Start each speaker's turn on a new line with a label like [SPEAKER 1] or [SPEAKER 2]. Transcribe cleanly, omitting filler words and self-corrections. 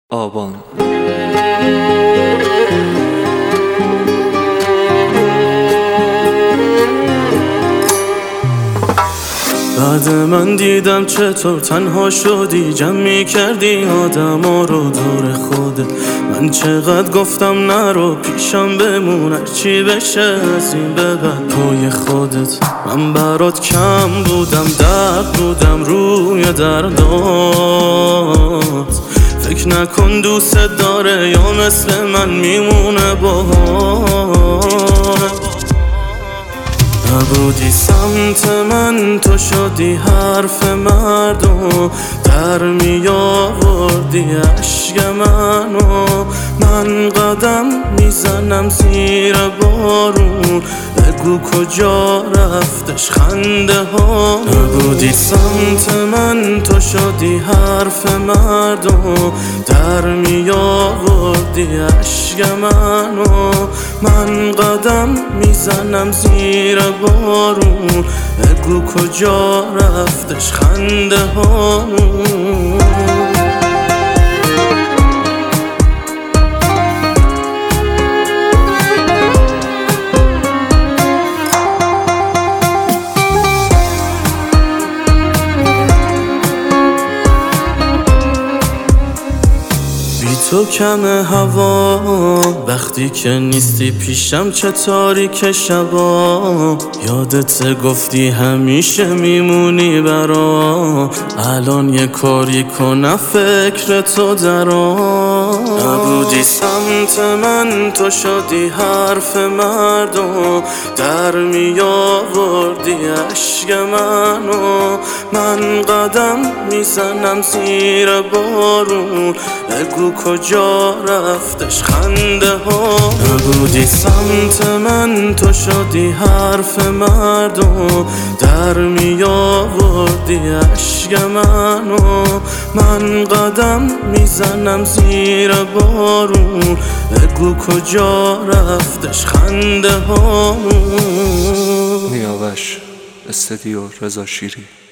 [SPEAKER 1] آبان. بعد من دیدم چطور تنها شدی، جمع کردی آدما رو دور خودت. من چقدر گفتم نرو، پیشم بمون، هرچی بشه از این به بعد پای خودت. من برات کم بودم، درد بودم روی دردات. فکر نکن دوست داره یا مثل من میمونه باهات. نبودی سمت من، تو شدی حرف مردم، در می آوردی عشق منو. من قدم میزنم زیر بارون، بگو کجا رفتش خنده ها. نبودی سمت من، تو شدی حرف مردم، در می آوردی عشق منو. من قدم میزنم زیر بارون، بگو کجا رفتش خنده هامون. تو کم هوا، وقتی که نیستی پیشم چه تاریک شبا. یادت گفتی همیشه میمونی برا، الان یه کاری کنم فکر تو درا. نبودی سمت من، تو شدی حرف مردم، در می آوردی عشق منو. من قدم میزنم زیر بارون، بگو کجا رفتش خنده ها. نبودی سمت من، تو شدی حرف مردم، در می آوردی عشق منو. من قدم میزنم زیر بارون، بگو کجا رفتش خنده هامون. نیاوش استدیو رضا شیری.